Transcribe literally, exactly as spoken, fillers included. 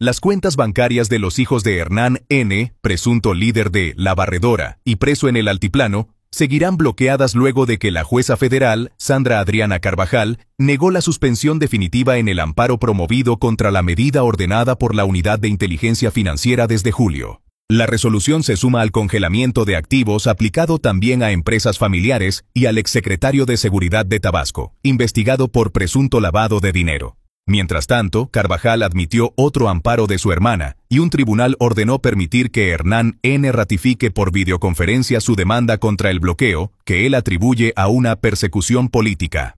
Las cuentas bancarias de los hijos de Hernán N., presunto líder de La Barredora y preso en el Altiplano, seguirán bloqueadas luego de que la jueza federal, Sandra Adriana Carvajal, negó la suspensión definitiva en el amparo promovido contra la medida ordenada por la Unidad de Inteligencia Financiera desde julio. La resolución se suma al congelamiento de activos aplicado también a empresas familiares y al exsecretario de Seguridad de Tabasco, investigado por presunto lavado de dinero. Mientras tanto, Carvajal admitió otro amparo de su hermana, y un tribunal ordenó permitir que Hernán N. ratifique por videoconferencia su demanda contra el bloqueo, que él atribuye a una persecución política.